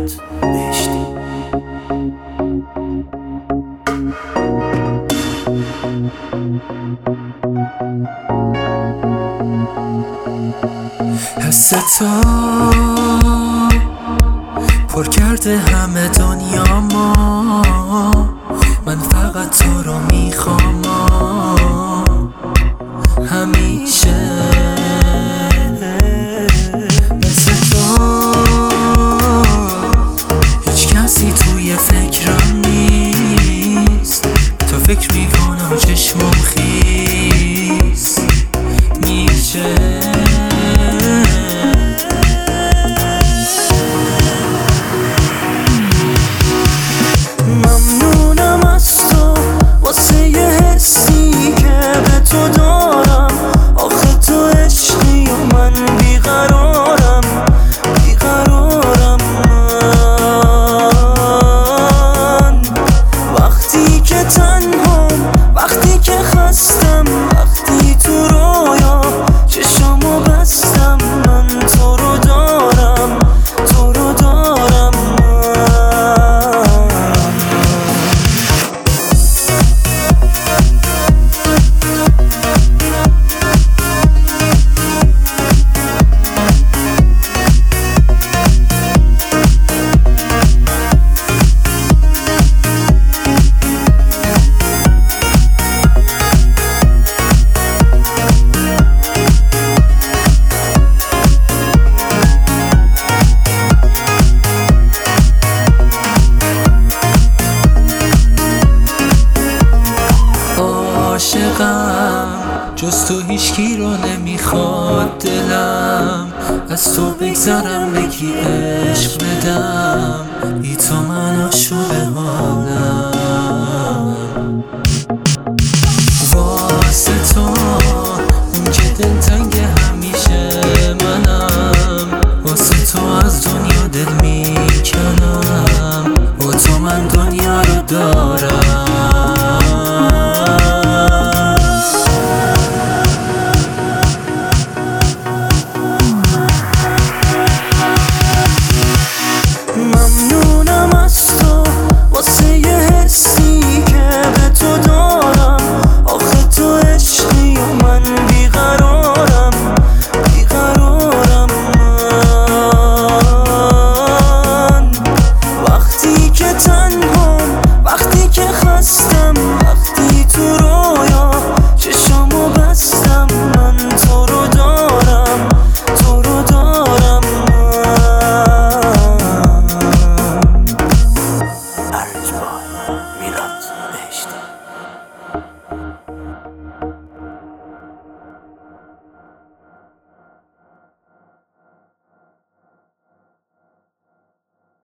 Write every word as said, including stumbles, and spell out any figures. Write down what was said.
برات بهشتی. حس تو پر کرده همه دنیا ما، من فقط تو رو میخوام همیشه. مثل تو هیچ کسی توی فکرم نیست، تو فکر میکنم چشمم خیس میشه. ممنونم از تو واسه یه حسی که به تو دارم، آخه تو عشقی و من بیقرارم بیقرارم من. وقتی که تنهام، وقتی که خستم، وقتی تو رویا چشامو بستم، من تو رو دارم تو رو دارم عاشقم، جز تو هیچکی رو نمیخواد دلم، از تو بگذرم بگی